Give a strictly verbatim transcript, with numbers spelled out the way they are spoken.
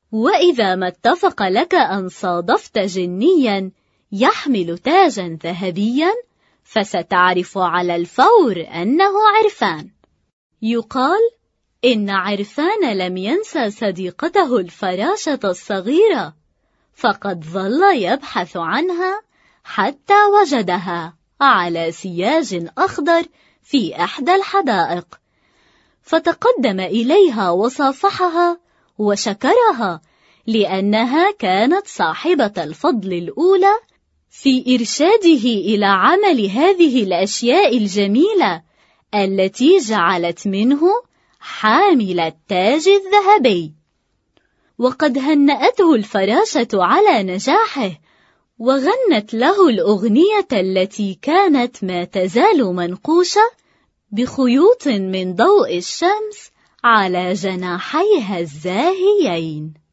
وإذا ما اتفق لك أن صادفت جنيا يحمل تاجا ذهبيا فستعرف على الفور أنه عرفان. يقال إن عرفان لم ينسى صديقته الفراشة الصغيرة، فقد ظل يبحث عنها حتى وجدها على سياج أخضر في إحدى الحدائق، فتقدم إليها وصافحها وشكرها لأنها كانت صاحبة الفضل الأولى في إرشاده إلى عمل هذه الأشياء الجميلة التي جعلت منه حامل التاج الذهبي. وقد هنأته الفراشة على نجاحه وغنت له الأغنية التي كانت ما تزال منقوشة بخيوط من ضوء الشمس على جناحيها الزاهيين.